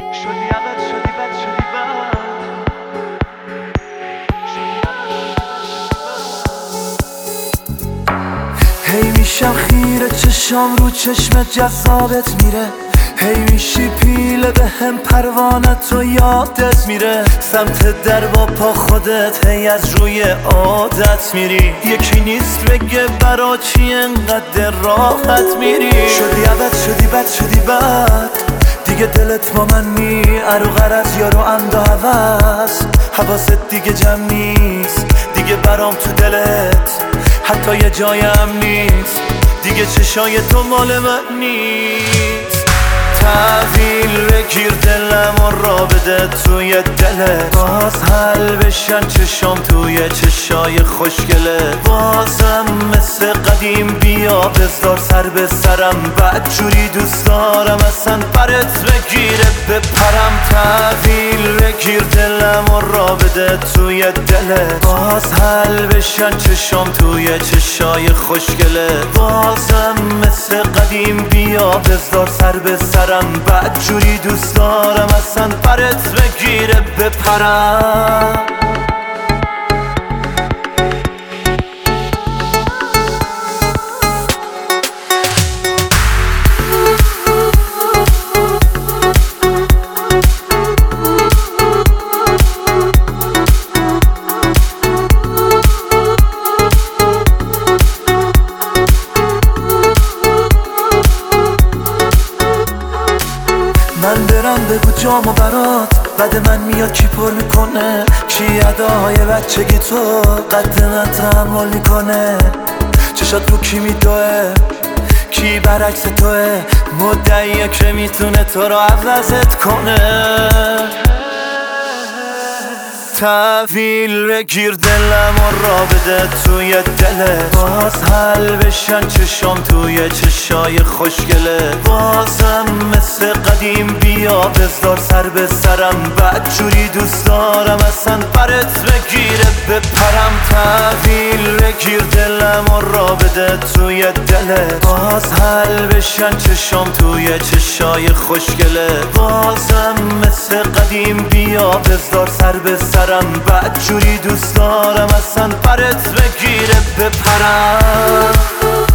شدی عقل شدی بد شدی بد هی میشم خیره چشام رو چشمت جذابت میره هی میشی پیله به هم پروانت رو یادت میره سمت در با پا خودت هی از روی عادت میری یکی نیست بگه برا چی انقدر راحت میری شدی عبد شدی بد شدی بد دیگه دلت با من نی ارو غرض یارو عمد و هوس حواست دیگه جمع نیست دیگه برام تو دلت حتی یه جایم نیست دیگه چشای تو مال من نیست تحویل بگیر دلم و را بده توی دلت باز حل بشن چشام توی چشای خوشگله بازم مثل قدیم بیا بذار سر به سرم بد جوری دوست دارم اصلا برت بگیره بپرم تحویل بگیر دلم و را بده توی دلت باز حل بشن چشام توی چشای خوشگله بازم مثل قدیم بیا بذار سر به سرم بد جوری دوست دارم اصلا برت بگیره بپرم من برم بگو جامو برات بعد من میاد کی پر میکنه کی اداهای بچگی تو قد من تحمل میکنه چشات رو کی میدوه کی برعکس توه مدعیه که میتونه تو رو عوضت کنه تحویل بگیر دلم و را بده توی دلت باز حل بشن چشام توی چشای خوشگله بازم مثل قدیم بیا بذار سر به سرم بد جوری دوست دارم اصلا برت بگیره بپرم تحویل بگیر دلم و را بده توی دلت باز حل بشن چشام توی چشای خوشگله بازم مثل قدیم بیا بذار سر به سرم بد جوری دوست دارم اصلا برت بگیره بپرم